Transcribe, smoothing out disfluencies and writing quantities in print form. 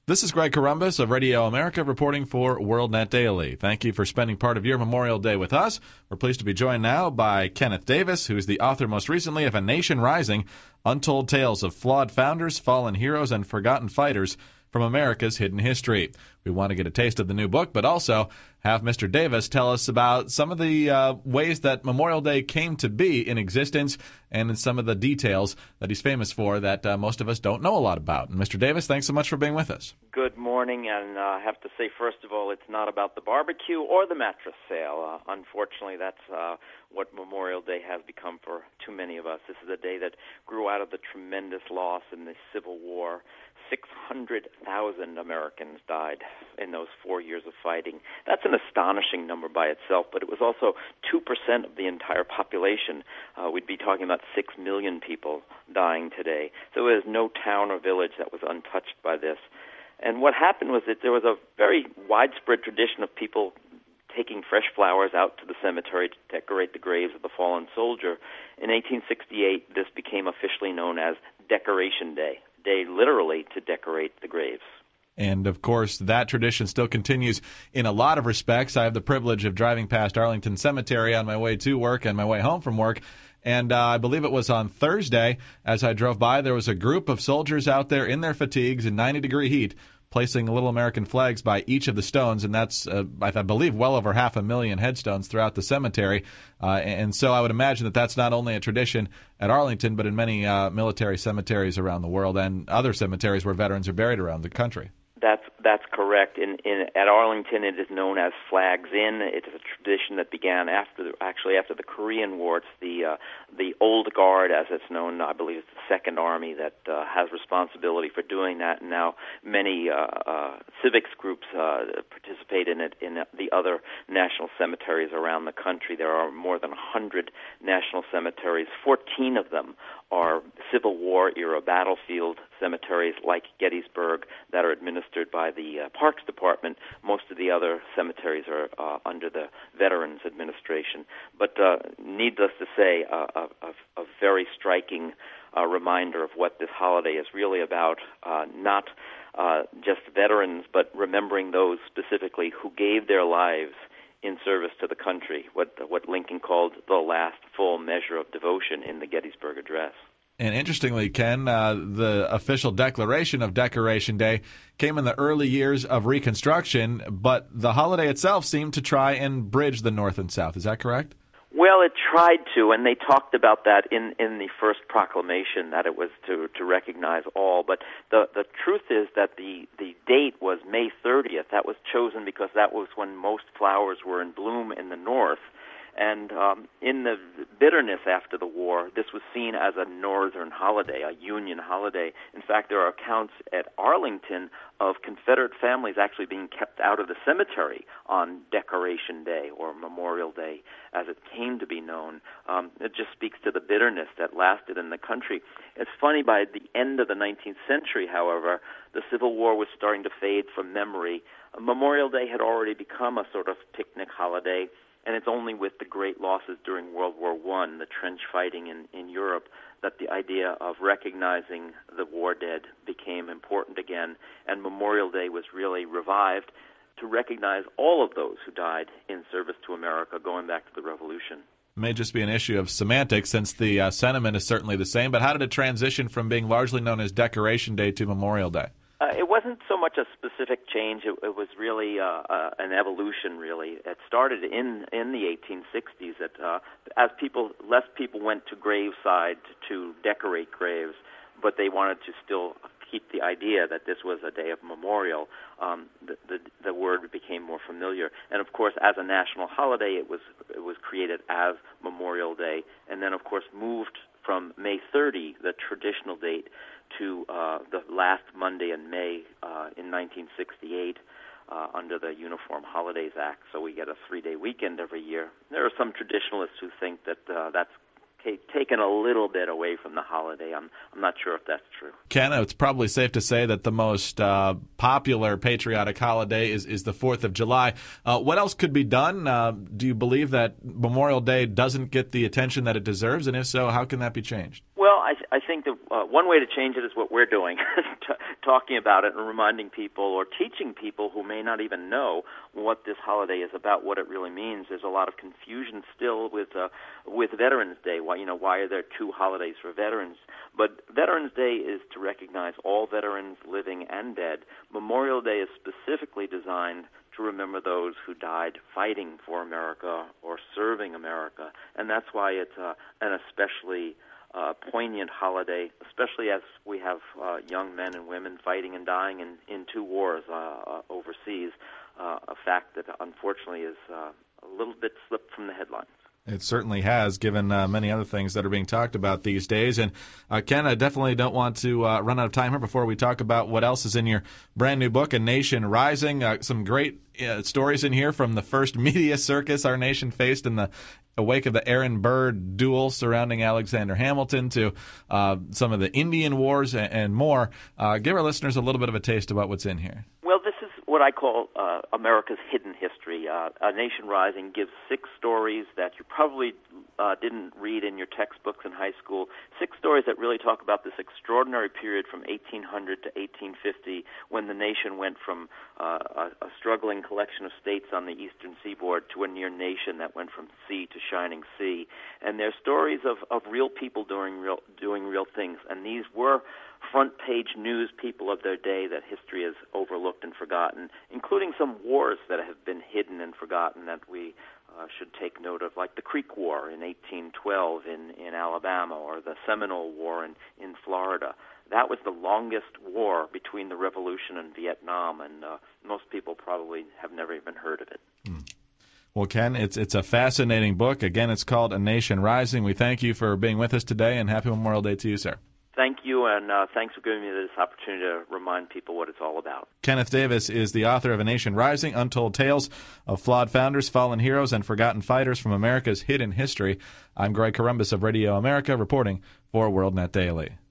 This is Greg Corombos of Radio America reporting for WorldNet Daily. Thank you for spending part of your Memorial Day with us. We're pleased to be joined now by Kenneth Davis, who's the author most recently of A Nation Rising, Untold Tales of Flawed Founders, Fallen Heroes, and Forgotten Fighters from America's Hidden History. We want to get a taste of the new book, but also have Mr. Davis tell us about some of the ways that Memorial Day came to be in existence and in some of the details that he's famous for that most of us don't know a lot about. And Mr. Davis, thanks so much for being with us. Good morning, and I have to say, first of all, it's not about the barbecue or the mattress sale. Unfortunately, that's what Memorial Day has become for too many of us. This is a day that grew out of the tremendous loss in the Civil War. 600,000 Americans died in those 4 years of fighting. That's an astonishing number by itself, but it was also 2% of the entire population. We'd be talking about 6 million people dying today. So there's no town or village that was untouched by this. And what happened was that there was a very widespread tradition of people taking fresh flowers out to the cemetery to decorate the graves of the fallen soldier. In 1868, this became officially known as Decoration Day. Day literally to decorate the graves. And, of course, that tradition still continues in a lot of respects. I have the privilege of driving past Arlington Cemetery on my way to work and my way home from work. And I believe it was on Thursday, as I drove by, there was a group of soldiers out there in their fatigues in 90-degree heat, placing little American flags by each of the stones, and that's, I believe, well over 500,000 headstones throughout the cemetery. And so I would imagine that that's not only a tradition at Arlington, but in many military cemeteries around the world and other cemeteries where veterans are buried around the country. That's correct. At Arlington, it is known as Flags In. It is a tradition that began after the Korean War. It's the Old Guard, as it's known. I believe it's the Second Army that has responsibility for doing that. And now many civics groups participate in it in the other national cemeteries around the country. There are more than 100 national cemeteries. 14 of them are Civil War-era battlefield cemeteries like Gettysburg that are administered by the Parks Department. Most of the other cemeteries are under the Veterans Administration. But needless to say, a very striking reminder of what this holiday is really about, not just veterans, but remembering those specifically who gave their lives in service to the country, what Lincoln called the last full measure of devotion in the Gettysburg Address. And interestingly, Ken, the official declaration of Decoration Day came in the early years of Reconstruction, but the holiday itself seemed to try and bridge the North and South. Is that correct? Well, it tried to, and they talked about that in the first proclamation, that it was to recognize all. But the truth is that the date was May 30th. That was chosen because that was when most flowers were in bloom in the North. And in the bitterness after the war, this was seen as a Northern holiday, a Union holiday. In fact, there are accounts at Arlington of Confederate families actually being kept out of the cemetery on Decoration Day or Memorial Day, as it came to be known. It just speaks to the bitterness that lasted in the country. It's funny, by the end of the 19th century, however, the Civil War was starting to fade from memory. Memorial Day had already become a sort of picnic holiday. And it's only with the great losses during World War I, the trench fighting in Europe, that the idea of recognizing the war dead became important again. And Memorial Day was really revived to recognize all of those who died in service to America going back to the Revolution. It may just be an issue of semantics, since the sentiment is certainly the same. But how did it transition from being largely known as Decoration Day to Memorial Day? It wasn't so much a specific change. It was really an evolution, really. It started in the 1860s. As less people went to graveside to decorate graves, but they wanted to still keep the idea that this was a day of memorial. The word became more familiar, and of course, as a national holiday, it was created as Memorial Day, and then of course moved from May 30, the traditional date, to the last Monday in May in 1968 under the Uniform Holidays Act. So we get a 3-day weekend every year. There are some traditionalists who think that that's taken a little bit away from the holiday. I'm not sure if that's true. Ken, it's probably safe to say that the most popular patriotic holiday is the 4th of July. What else could be done? Do you believe that Memorial Day doesn't get the attention that it deserves? And if so, how can that be changed? Well, I think that one way to change it is what we're doing, talking about it and reminding people or teaching people who may not even know what this holiday is about, what it really means. There's a lot of confusion still with Veterans Day. Why are there two holidays for veterans? But Veterans Day is to recognize all veterans, living and dead. Memorial Day is specifically designed to remember those who died fighting for America or serving America, and that's why it's an especially poignant holiday, especially as we have young men and women fighting and dying in two wars overseas, a fact that unfortunately is a little bit slipped from the headlines. It certainly has, given many other things that are being talked about these days. And Ken, I definitely don't want to run out of time here before we talk about what else is in your brand new book, A Nation Rising. Some great stories in here from the first media circus our nation faced in the wake of the Aaron Burr duel surrounding Alexander Hamilton to some of the Indian Wars and more. Give our listeners a little bit of a taste about what's in here. Well, this is what I call America's hidden history. A Nation Rising gives 6 stories that you probably didn't read in your textbooks in high school. 6 stories that really talk about this extraordinary period from 1800 to 1850 when the nation went from a struggling collection of states on the eastern seaboard to a near nation that went from sea to shining sea. And they're stories of real people doing real things. And these were front-page news people of their day that history has overlooked and forgotten, including some wars that have been hidden and forgotten that we should take note of, like the Creek War in 1812 in Alabama, or the Seminole War in Florida. That was the longest war between the Revolution and Vietnam, and most people probably have never even heard of it. Well, Ken, it's a fascinating book. Again, it's called A Nation Rising. We thank you for being with us today, and happy Memorial Day to you, sir. Thank you, and thanks for giving me this opportunity to remind people what it's all about. Kenneth Davis is the author of A Nation Rising, Untold Tales of Flawed Founders, Fallen Heroes, and Forgotten Fighters from America's Hidden History. I'm Greg Corombos of Radio America, reporting for WorldNet Daily.